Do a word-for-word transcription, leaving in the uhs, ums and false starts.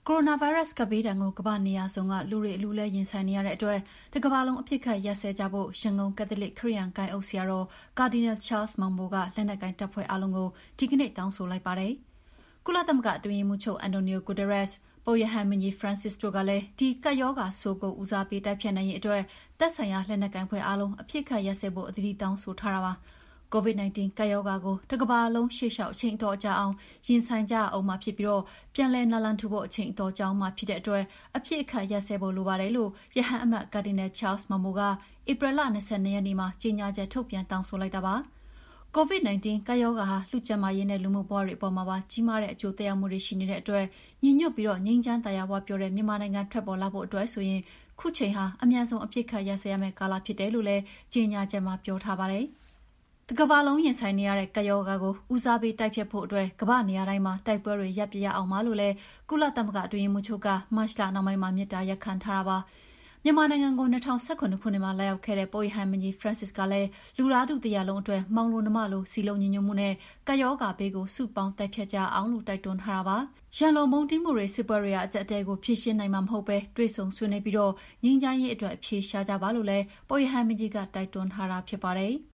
ကိုရိုနာဗိုင်းရပ်စ်ကပ်ဘေးဒဏ်ကိုကမ္ဘာနေရာစုံကလူတွေအလူးလဲရင်ဆိုင်နေရတဲ့အတွက်တစ်ကမ္ဘာလုံးအဖြစ်ခတ်ရက်စဲကြဖို့ရန်ကုန်ကက်သလစ်ခရစ်ယာန်ဂိုဏ်းအုပ်ဆရာတော်ကာဒီနယ်ချားလ်မောင်ဘိုကလက်နက်ကိုင်တပ်ဖွဲ့အားလုံးကိုဒီကနေ့တောင်းဆိုလိုက်ပါတယ်။ကုလသမဂ္ဂအတွင်းရေးမှူးချုပ်အန်တိုနီယိုဂူတာရက်စ်ပုပ်ရဟန်းမင်းကြီးဖရန့်စစ်တို့ကလည်းဒီကပ်ရောဂါဆိုးကိုဦးစားပေးတိုက်ဖျက်နိုင်ရေးအတွက်သက်ဆိုင်ရာလက်နက်ကိုင်ဖွဲ့အားလုံးအဖြစ်ခတ်ရက်စဲဖို့အသီးတောင်းဆိုထားတာပါ။ကိုဗစ် ၁၉ ကပ်ရောဂါကိုတစ်ကမ္ဘာလုံးရှေ့လျှောက်အချိန်အတော်ကြာအောင်ရင်ဆိုင်ကြအောင်မှာဖြစ်ပြီးတော့ပြန်လည်နာလန်ထူဖို့အချိန်အတော်ကြာအောင်မှာဖြစ်တဲ့အတွက်အဖြစ်အခတ်ရက်စဲဖို့လိုပါတယ်လို့ရဟန်းအမတ်ကာဒီနယ်ချားလ်မောင်ဘိုကဧပြီလ၂၂ရက်နေ့မှာကြေညာချက်ထုတ်ပြန်တောင်းဆိုလိုက်တာပါ။ ကိုဗစ် ၁၉ ကပ်ရောဂါဟာလူ့ကျန်းမာရေးနဲ့လူမှုဘဝတွေအပေါ်မှာပါကြီးမားတဲ့အကျိုးသက်ရောက်မှုတွေရှိနေတဲ့အတွက်ညီညွတ်ပြီးတော့ငြိမ်းချမ်းသာယာဝပြောတဲ့မြန်မာနိုင်ငံထွက်ပေါ်လာဖို့အတွက်ဆိုရင်ခုချိန်ဟာအများဆုံးအဖြစ်ခတ်ရက်စဲရမယ့်ကာလဖြစ်တယ်လို့လည်းကြေညာချက်မှာပြောထားပါတယ်။တစ်ကမ္ဘာလုံးရင်ဆိုင်နေရတဲ့ကပ်ရောဂါကိုဦးစားပေးတိုက်ဖျက်ဖို့အတွက်ကမ္ဘာနေရာတိုင်းမှာတိုက်ပွဲတွေရပ်ပြရအောင်ပါလို့လည်းကုလသမဂ္ဂအတွင်းရေးမှူးချုပ်ကမတ်လနောက်ပိုင်းမှာမြစ်တာရက်ခံထားတာပါ။မြန်မာနိုင်ငံကို၂၀၁၇ခုနှစ်မှာလာရောက်ခဲ့တဲ့ပုပ်ရဟန်းမင်းကြီးဖရန့်စစ်ကလည်းလူသားထုတရားလုံးအတွက်မောင်လိုနှမလိုစီလုံးညီညွတ်မှုနဲ့ကပ်ရောဂါဘေးကိုစုပေါင်းတိုက်ဖျက်ကြအောင်လို့တိုက်တွန်းထားတာပါ။ရန်လိုမုန်းတီးမှုတွေစစ်ပွဲတွေကအကြက်အတဲကိုဖြေရှင်းနိုင်မှာမဟုတ်ပဲတွေ့ဆုံဆွေးနွေးပြီးတော့ငြိမ်းချမ်းရေးအတွက်အဖြေရှာကြပါလို့လည်းပုပ်ရဟန်းမင်းကြီးကတိုက်တွန်းထားတာဖြစ်ပါတယ်။